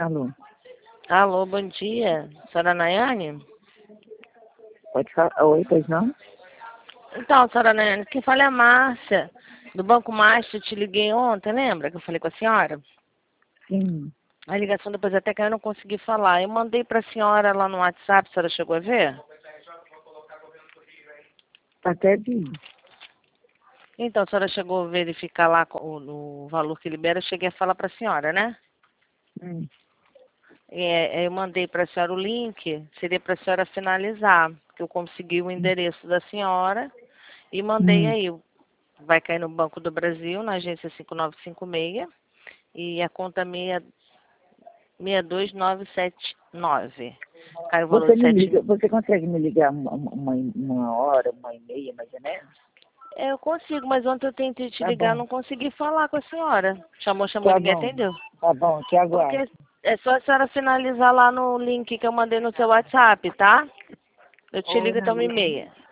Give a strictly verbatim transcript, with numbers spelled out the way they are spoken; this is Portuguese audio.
Alô, Alô, bom dia. Senhora Nayane? pode falar? Oi, pois não? Então, senhora Nayane, quem fala é a Márcia, do Banco Master. Eu te liguei ontem, lembra que eu falei com a senhora? Sim, A ligação depois até que eu não consegui falar. Eu mandei para a senhora lá no WhatsApp, a senhora chegou a ver? até vi. Então, a senhora chegou a verificar lá o, o valor que libera, eu cheguei a falar para a senhora, né? Hum. É, eu mandei para a senhora o link, seria para a senhora finalizar, que eu consegui o endereço da senhora e mandei Hum. aí. Vai cair no Banco do Brasil, na agência cinco nove cinco seis, e a conta seis dois nove sete nove. Cai o valor Você de me sete liga, mil. você consegue me ligar uma, uma, uma hora, uma e meia, mais ou menos? Eu consigo, mas ontem eu tentei te Tá ligar, bom, não consegui falar com a senhora. Chamou, chamou, tá ninguém bom, atendeu. tá bom, te aguardo. Porque é só a senhora finalizar lá no link que eu mandei no seu WhatsApp, tá? Eu te Ô, ligo até uma e Nayane, meia.